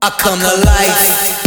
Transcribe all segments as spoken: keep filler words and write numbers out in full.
I come to life.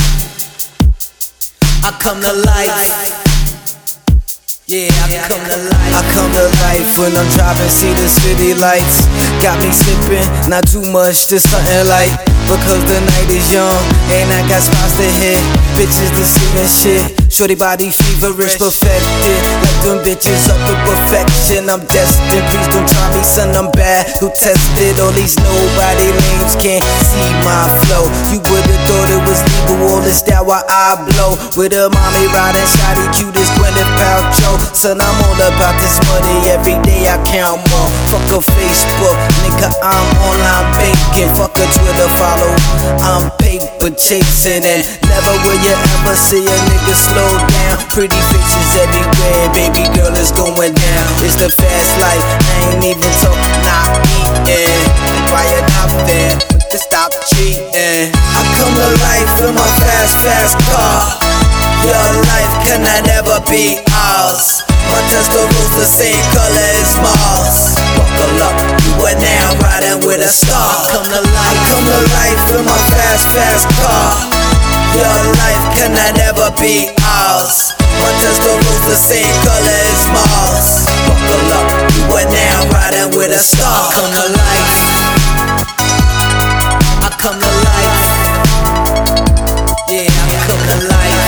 I come to life. Yeah, I come to life. I come to life when I'm driving, see the city lights. Got me slipping, not too much, just something light. Because the night is young, and I got spots to hit. Bitches deceiving shit. Shorty body feverish, perfected. Like them bitches up to perfection. I'm destined, please don't try me, son, I'm bad. Who tested all these nobody names can't see my flow. You would've thought it was legal, all this style while I blow. With a mommy riding shotty, cute as Gwyneth Paltrow. Son, I'm all about this money, every day I count more. Fuck a Facebook, nigga, I'm online banking. Fuck a Twitter follow, I'm paper chasing. And never will you ever see a nigga slow down. Pretty faces everywhere, baby girl, it's going down. It's the fast life, I ain't even talking, not eating. Why you not there? Just stop cheating. I come to life in my fast, fast car. Your life cannot never be ours. My Tesla-Rose the same color as Mars. Buckle up, you are now riding with a star. I come to life, I come to life in my fast, fast car. Your life cannot never be ours. My Tesla-Rose the same color as Mars. Buckle up, you are now riding with a star. I come to life. I come to life. Yeah, I come to life.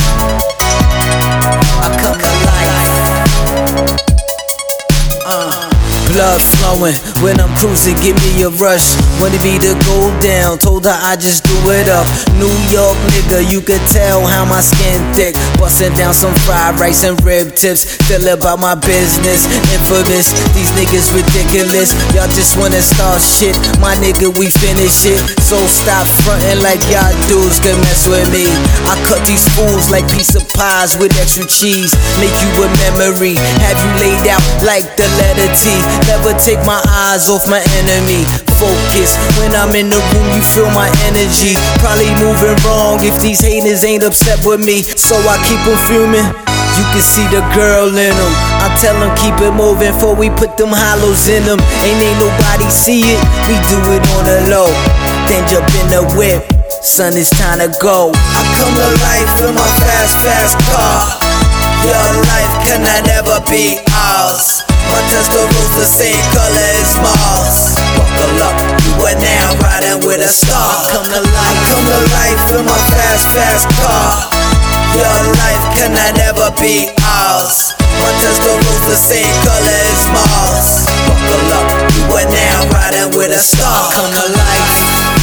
I come to life. Uh. Blood flowing when I'm cruising, give me a rush. Wanted me to go down, told her I just do it up. New York nigga, you could tell how my skin thick. Busting down some fried rice and rib tips. Feel about my business, infamous. These niggas ridiculous. Y'all just wanna start shit. My nigga, we finish it. So stop frontin' like y'all dudes can mess with me. I cut these fools like piece of pies with extra cheese. Make you a memory, have you laid out like the letter T. Never take my eyes off my enemy. Focus, when I'm in the room you feel my energy. Probably moving wrong if these haters ain't upset with me. So I keep them fuming, you can see the girl in them. I tell them keep it moving before we put them hollows in them. Ain't ain't nobody see it, we do it on the low. Then jump in the whip, son, it's time to go. I come to life in my fast, fast car. Your life cannot never be ours. My Tesla-Rose the same color as Mars. Buckle up, you are now riding with a star. I come to life, I come to life in my fast, fast car. Your life cannot never be ours. My Tesla-Rose the same color as Mars. Buckle up, you are now riding with a star. I come to life.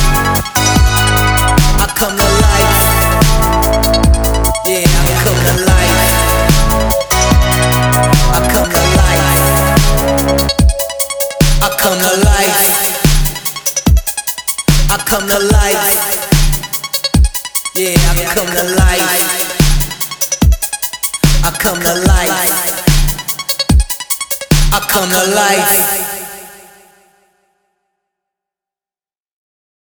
I come to life. Yeah, I come to life. I come to life. I come to life. I come to life. Yeah, I come to life. I come to life. I come to life.